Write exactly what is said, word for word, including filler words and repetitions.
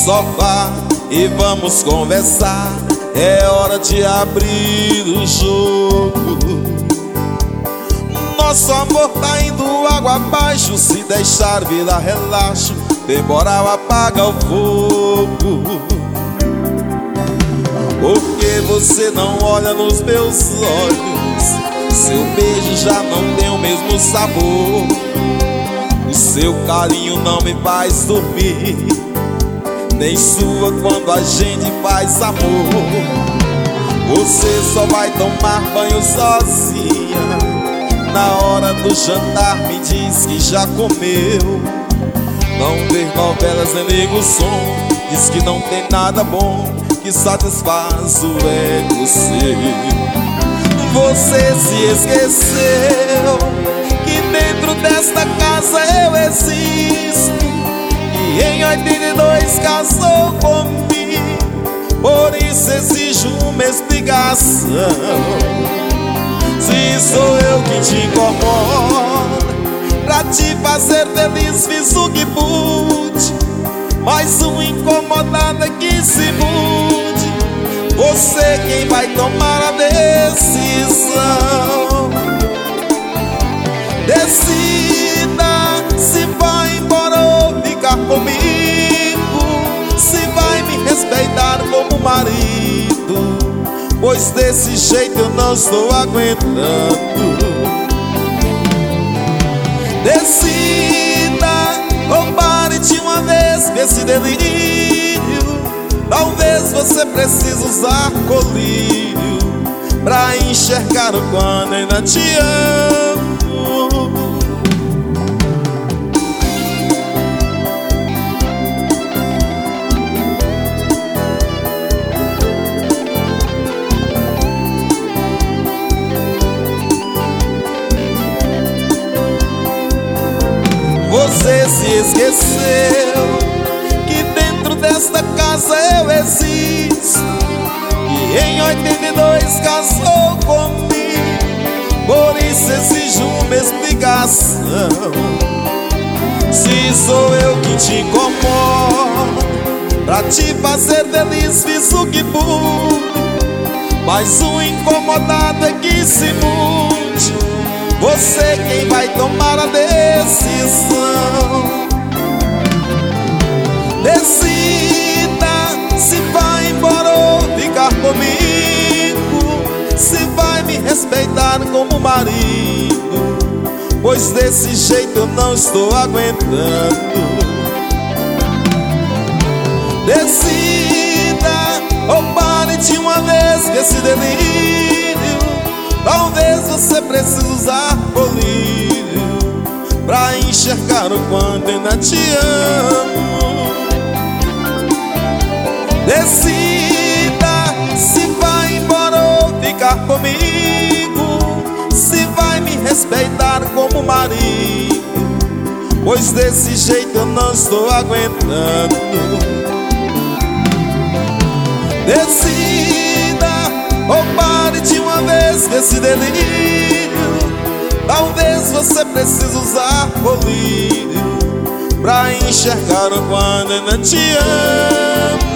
sofá e vamos conversar. É hora de abrir o jogo. Nosso amor tá indo água abaixo. Se deixar virar relaxo, temporal apaga o fogo. Por que você não olha nos meus olhos? Seu beijo já não tem o mesmo sabor. O seu carinho não me faz dormir, nem sua quando a gente faz amor. Você só vai tomar banho sozinha. Na hora do jantar me diz que já comeu. Não vê novelas nem liga o som. Diz que não tem nada bom que satisfaz o ego seu. Você se esqueceu que dentro desta casa eu existo, e em oitenta e dois casou comigo. Por isso exijo uma explicação. Se sou eu que te incomodo, pra te fazer feliz fiz o que pude, mas uma incomodada que se mude. Você quem vai tomar a decisão. Decida se vai embora ou ficar comigo, se vai me respeitar como marido, pois desse jeito eu não estou aguentando. Decida ou pare de uma vez com esse delírio. Talvez você precise usar colírio pra enxergar o quanto ainda te amo. Você se esqueceu que dentro desta casa eu existo, e em oitenta e dois casou comigo. Por isso exijo uma explicação. Se sou eu que te incomodo, pra te fazer feliz fiz o que pude, mas uma incomodada que se mude. Você quem vai tomar a decisão. Decida se vai embora ou ficar comigo, se vai me respeitar como marido, pois desse jeito eu não estou aguentando. Decida ou pare de uma vez com esse delírio. Talvez você precise usar colírio pra enxergar o quanto ainda te amo. Decida se vai embora ou ficar comigo, se vai me respeitar como marido, pois desse jeito eu não estou aguentando. Decida ou pare de uma vez com esse delírio. Talvez você precise usar colírio pra enxergar o quanto ainda te amo.